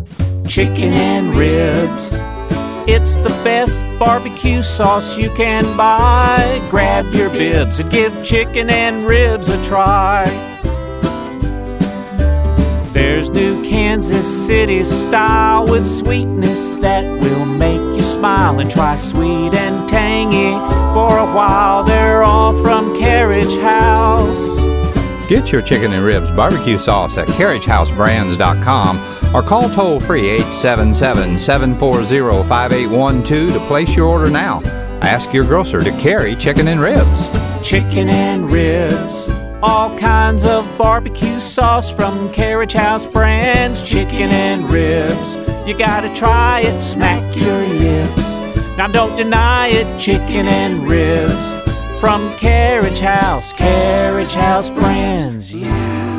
Chicken and ribs. It's the best barbecue sauce you can buy. Grab your bibs and give chicken and ribs a try. There's new Kansas City style with sweetness that will make you smile. And try sweet and tangy for a while. They're all from Carriage House. Get your chicken and ribs barbecue sauce at carriagehousebrands.com or call toll-free 877-740-5812 to place your order now. Ask your grocer to carry chicken and ribs. Chicken and ribs. All kinds of barbecue sauce from Carriage House Brands. Chicken and ribs. You gotta try it, smack your lips. Now don't deny it, chicken and ribs. From Carriage House Brands, yeah.